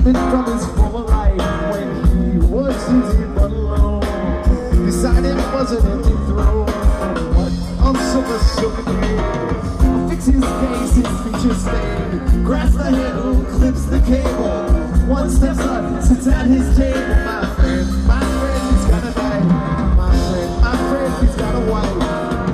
statement from his former life when he was easy but alone. Decided it was an empty throne. What else of a silver fix his case, his features stay. Grasps the handle, clips the cable. One steps up, sits at his table. My friend, he's got a knife. My friend, he's got a wife.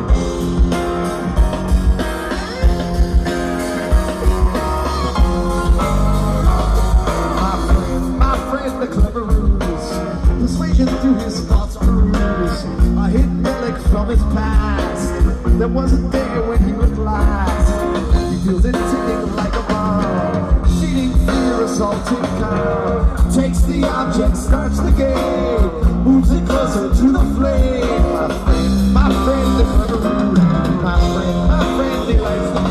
The clever ruse, persuasion through his thoughts cruise. A hidden relic from his past that wasn't there when he looked last. He feels it ticking like a bomb, feeding fear, assaulting calm. Takes the object, starts the game, moves it closer to the flame. My friend, the clever ruse. My friend, he likes the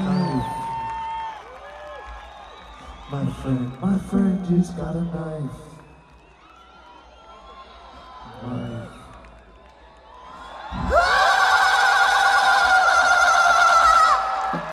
My friend, he's got a knife.